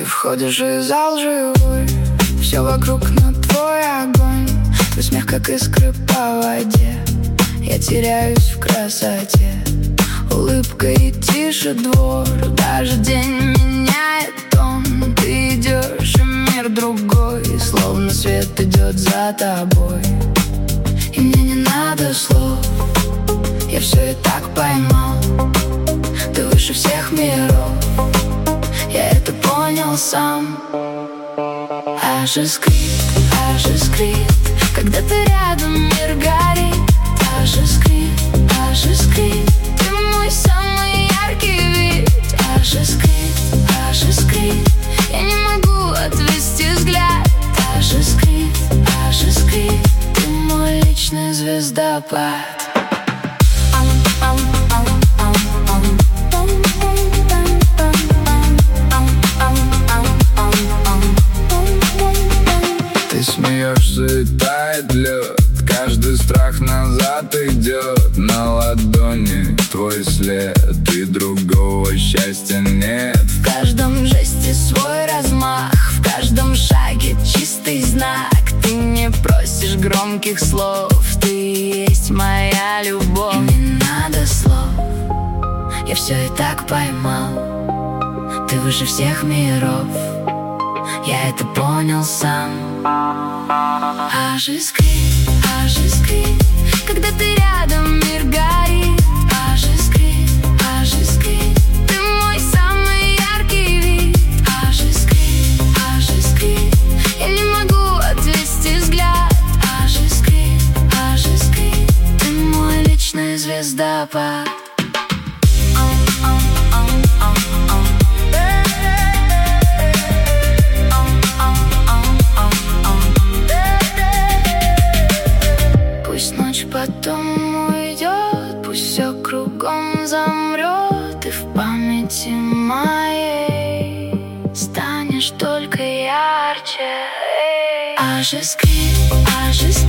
входишь и зал живой, все вокруг, но твой огонь, твой смех, как искры по воде. Я теряюсь в красоте, улыбка и тише двор. Даже день меняет тон, ты идешь, и мир другой, словно свет идет за тобой. И мне не надо слов, я все и так поймал. Ты выше всех миров, я это понял сам. Аж искрит, когда ты рядом, мир горит. Аж искрит, ты мой самый яркий вид. Аж искрит, я не могу отвести взгляд. Аж искрит, ты мой личный звездопад. Ты смеешься и тает лед, каждый страх назад идет. На ладони твой след, и другого счастья нет. В каждом жесте свой размах, в каждом шаге чистый знак. Ты не просишь громких слов, ты есть моя любовь. И не надо слов, я все и так поймал. Ты выше всех миров, я это понял сам. Аж искрит, когда ты рядом, мир горит. Аж искрит, ты мой самый яркий вид. Аж искрит, я не могу отвести взгляд. Аж искрит, ты мой личный звездопад. Потом уйдет, пусть все кругом замрет, и в памяти моей станешь только ярче. Аж искрит,